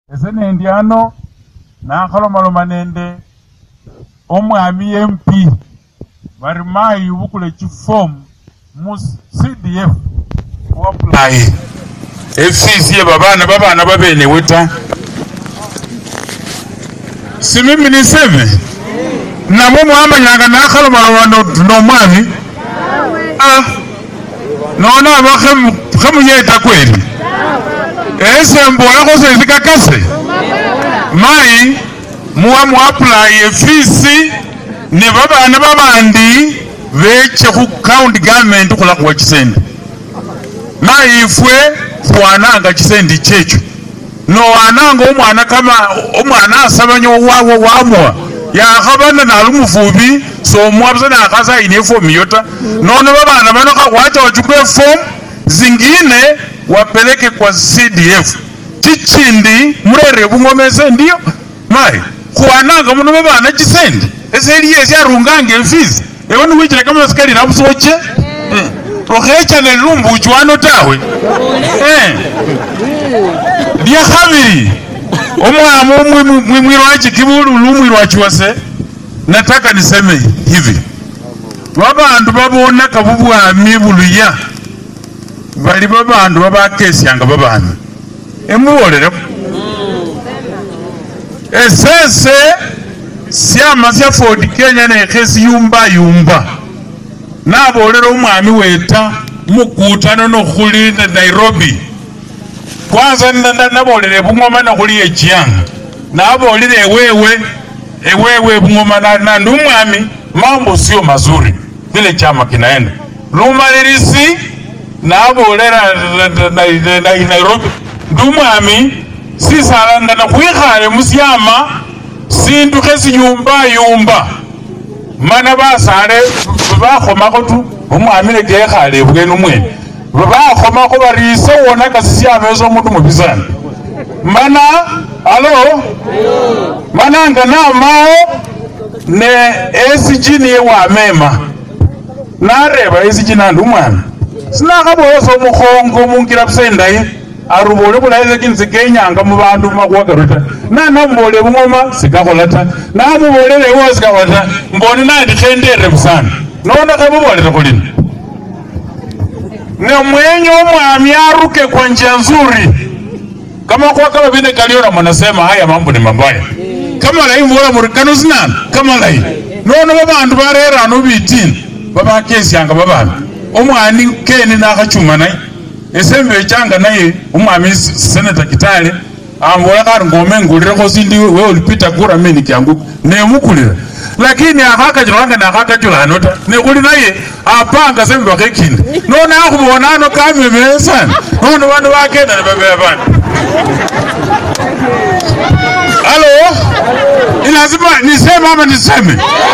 Esene ndiano na khaloma nende omwami MP bari mayi ubukule chiform mu CDF apply FCC babana babene weta simimi niseme na mumu amanyanga na khaloma no mwami nona khamu yeta kweli ese mbola ko se zikakase mai mu apply FCC ne babana babandi beche ku county government kula kwa chisende mai ifwe fwananga chisende checho no wananga omwana kama omwana asabanyo wawo wamwa ya khabana na lumufubi so mwabza na kaza ine form yota none babana bano kwacha wachukue form zingine wapeleke kwa CDF chichindi murere bungomeze ndio mai kwananga muno babana chisendi eseli yesi arungange fees ewoni wichira kama skali na busoche okhecha ne lumbu chwano tawe dia khabiri omwamu mwirwachi kibulu lumwirwachi wase nataka niseme hivi babandu babona kabubwami buluya bali babandu babakesyanga babana emubolere esese siama sya Ford Kenya ne khesi yumba nabolera omwami weta mukutano no khuli Nairobi kwanza nabolere bungoma na khuli echianga nabolere ewewe bungoma na ndumwami mambo sio mazuri vile chama kinaenda lumalirisi nabolera Nairobi ndumwami sisala na kwikhale musyama sindu khesi yumba mana basale bakhomako tu omwami ne kekhale bwenu mwene bakhomako barise wona kasisiyama ezo omundu mubisana mana alo mananga namao ne SG niye wamema nareba SG nandu mwana sinakhaboyosa omukhongo mungira busendayi arubole bulayize kinzi kenyanga mu bandu makwagaruta namubole bungoma sikakhola ta namubolele ewo sikakhola ta mbone nandi khendere busana nona khamubolele khulina ne mwenye omwami aruke kwa njia nzuri kama kwa kama vile kaliona mnasema haya mambo ni mabaya kama lai mbola murikano sinana kama lai nona babandu barera no bitini baba kesi yanga babana omwani keni nakachuma naye esembe changa naye umwami Senator Kitale ambola kari ngome ngulire ko sindi we ulipita kura mimi kyangu ne mukulira lakini akakajulanga na akakajulana ta ne kuli naye apanga sembe bakekindi nona akubonano kameme sana nona bantu bakenda ne bebe bana alo ilazima niseme ama niseme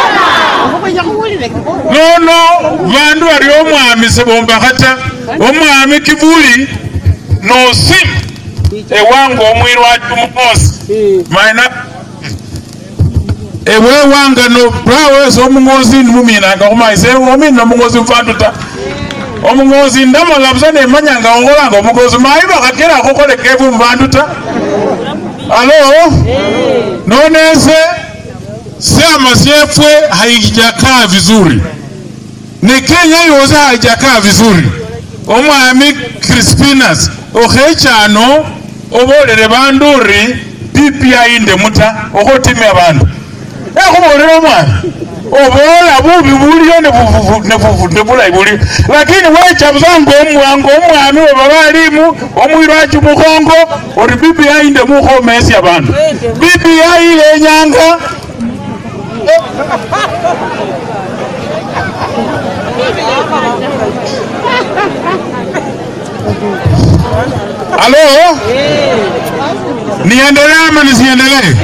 no bantu bari omwami sebomba kata omwami kivuli no sim ewango omwirwa tumukosi maina ewe wanga no brawe so mungozi numina nga kumaise omina mungozi mfanduta omungozi ndamala busane manyanga ongolanga omungozi maiba kakera kokole kevu mfanduta alo nonese sema sefwe haijakaa vizuri ne Kenya yoza haijakaa vizuri omwami Crispinas okhechano obolere banduri PPI inde muta okhotimya abantu ekhubolera omwana obola bubi buliyo ne bulayi buli lakini wecha buzango omwami wabalimu omwirwachi mukhongo ori PPI inde mukhomesya abantu PPI yenyanga alo niendelee ama nisiendelee?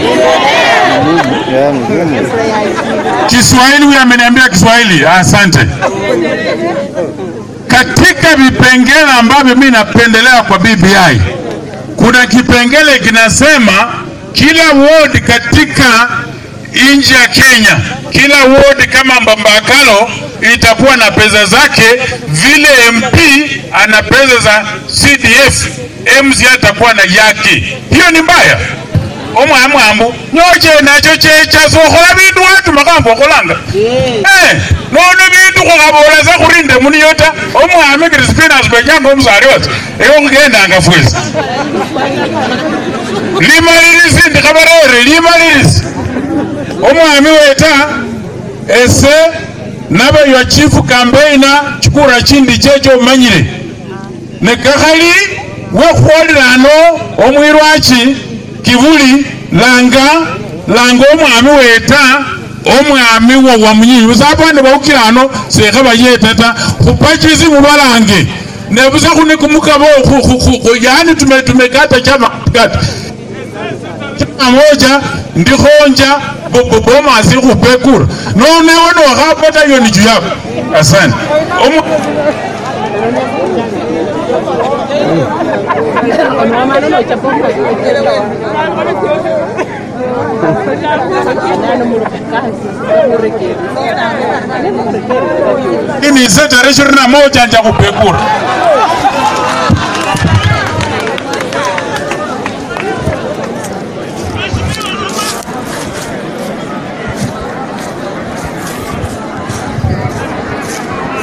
Kiswahili huyu ameniambia Kiswahili. Asante. Katika vipengele ambavyo mimi napendelea kwa BBI kuna kipengele kinasema kila ward katika nchi ya Kenya, kila ward kama Mbambakalo itakuwa na pesa zake vile MP ana pesa za CDF, MC atakuwa na yake. Hiyo ni mbaya. Omwamwambu nyoje nacho checha sohola bintu watu makambo kolanga nono bintu kokabola za kurinde muni yota omwami Crispinas bejango omsari wose eyo ngenda ngafwezi limalirisi ndikabarore limalirisi omwami weta ese naba yo chief campaigner chikura chindi checho manyire nekakali wekhwolirano omwirwachi kivuli langa omwami weta omwami wa munyinyi busapande baukirano sekha bayetata khupachizi mubalange nebusa khune kumukabo yani tumekata chama kata moja ndikhonja bomasi khupekura none wono wakhapata yoni juyabo asante ini seta reshurina moja nja kupekura